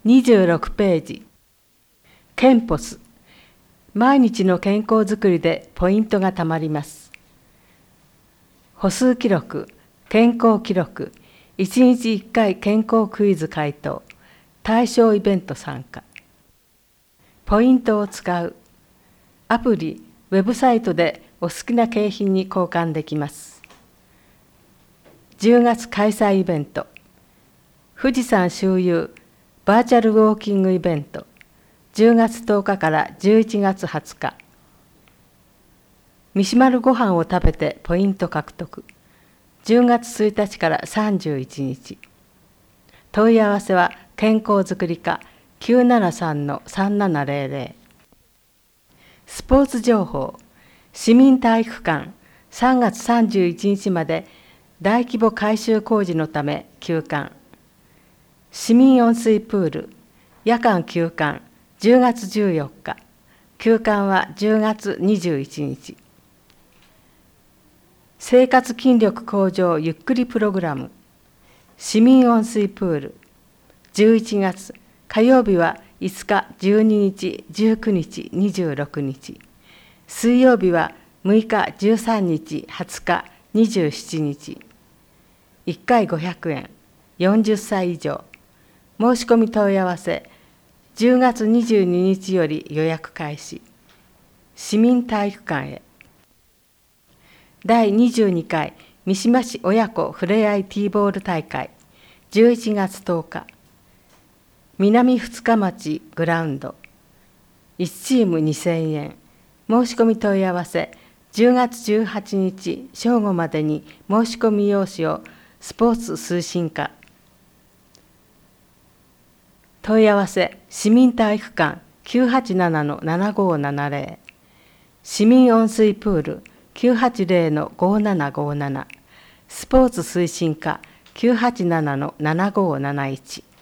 26ページ。ケンポス。毎日の健康づくりでポイントがたまります。歩数記録、健康記録、1日1回健康クイズ回答、対象イベント参加。ポイントを使う。アプリ、ウェブサイトでお好きな景品に交換できます。10月開催イベント。富士山周遊バーチャルウォーキングイベント。10月10日から11月20日。三島るご飯を食べてポイント獲得。10月1日から31日。問い合わせは健康づくり課 973-3700。スポーツ情報。市民体育館3月31日まで大規模改修工事のため休館。市民温水プール夜間休館10月14日。休館は10月21日。生活筋力向上ゆっくりプログラム。市民温水プール。11月。火曜日は5日、12日、19日、26日。水曜日は6日、13日、20日、27日。1回500円。40歳以上。申し込み問い合わせ。10月22日より予約開始。市民体育館へ。第22回三島市親子ふれあいティーボール大会11月10日。南二日町グラウンド。1チーム2000円。申し込み問い合わせ。10月18日正午までに申し込み用紙をスポーツ推進課。問い合わせ。市民体育館 987-7570。市民温水プール 980-5757。スポーツ推進課 987-7571。